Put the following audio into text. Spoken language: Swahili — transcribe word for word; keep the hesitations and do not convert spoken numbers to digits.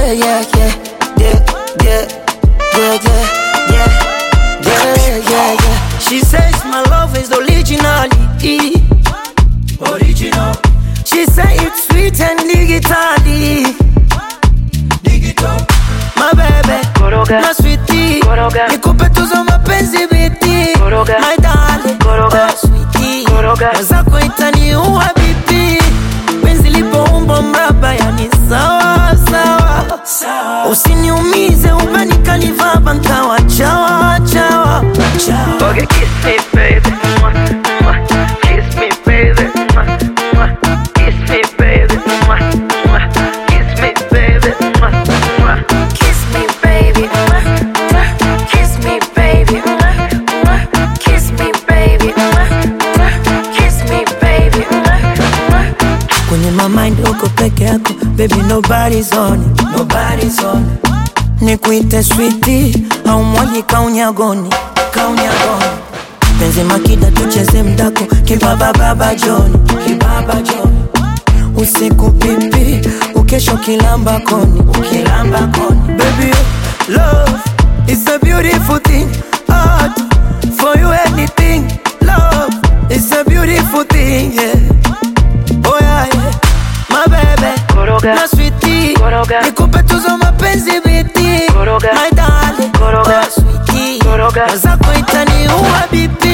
yeah, yeah, yeah, yeah, yeah, yeah, yeah, yeah, yeah, yeah. She says my love is originality, original. She say it's sweet and digitally, digital. My baby, Koroga. My sweetie, Koroga. Nikupe tuzo mapenzi biti, Koroga. My darling, Koroga. Oh sweetie, Koroga. Wazako itaniua bibi, penzi lipo umbo mraba yani sawa sawa, sawa. Usiniumize ubani kanivaba nkawa chawa chawa, chawa. Okay, kiss me baby, mwah, mwah. Kiss me baby, mwah, mwah. Kiss me baby, mwah, mwah. Kiss me baby, mwah, mwah. Kiss me baby, mwah, mwah. Kiss me baby, mwah, mwah. Kiss me baby, mwah, mwah. Kiss me baby, mwah, mwah. Kwenye my mind uko peke yako, baby nobody's on it, nobody's on it. Nikuite sweetie, au mwagi kaunyagoni, kaunyagoni. Penzi makida tucheze mdako, kibaba baba John, kibaba John. Usiku pipi, ukesho kilamba koni, ukilamba koni. Baby, love is a beautiful thing. I'd for you anything. Love is a beautiful thing, yeah. Oh yeah, yeah. My baby, Koroga. My sweetie, Koroga. Nikupe tuzo mapenzi biti, Koroga. My darling, Koroga. Oh sweetie, Koroga. Wazako itaniua bibi.